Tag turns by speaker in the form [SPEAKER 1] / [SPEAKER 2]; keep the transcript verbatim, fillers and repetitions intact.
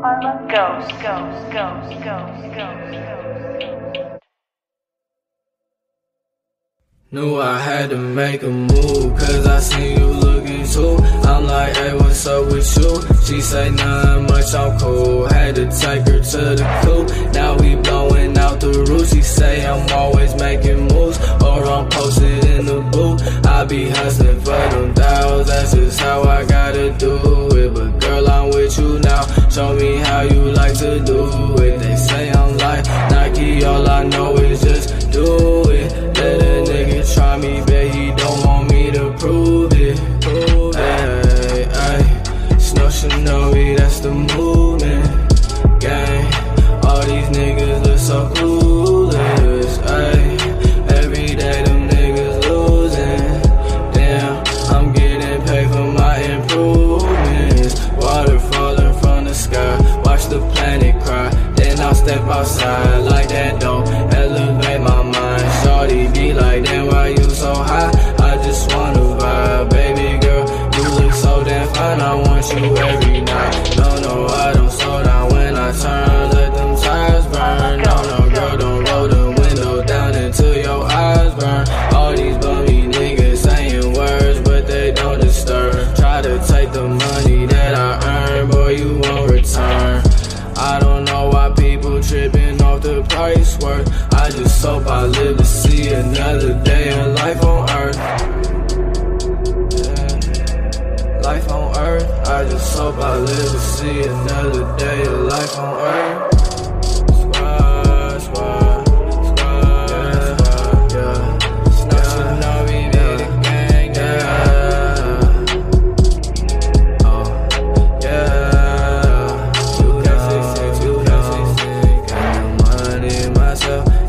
[SPEAKER 1] Ghost, ghost, ghost, ghost, ghost, ghost.
[SPEAKER 2] Knew I had to make a move, cause I seen you looking too. I'm like, hey, what's up with you? She say, nothing much, I'm cool. Had to take her to the coop. Now we blowing out the roof. She say I'm always making moves, or I'm posted in the booth. I be hustling for them thousands, that's just how I gotta do it. But girl, I'm with you now, show me how you like to do it. They say I'm like Nike, all I know is just do it. Let a nigga try me, bet he don't want me to prove it. Ay, ay, Snow Shinobi, that's the movement. Gang, all these niggas look so clueless. Ay, every day them niggas losing. Damn, I'm getting paid for my improvements. Water falling from the sky, watch the planet cry. Then I'll step outside like that don't elevate my mind. Shawty be like, damn, why you so high? I just wanna vibe, baby girl, you look so damn fine. I want you every night. No, no, I don't slow down when I turn, let them tires burn. No, no, girl, don't roll the window down until your eyes burn. All these bummy niggas saying words, but they don't disturb. Try to take the money that I earn, boy, you won't return. I don't know why people tripping off the price worth. I just hope I live to see another day of life on earth. Yeah. Life on earth. I just hope I live to see another day of life on earth. Squad, squad, squad, yeah, squad, yeah. Snow Shinobi, be the gang, yeah. Oh, yeah. Myself.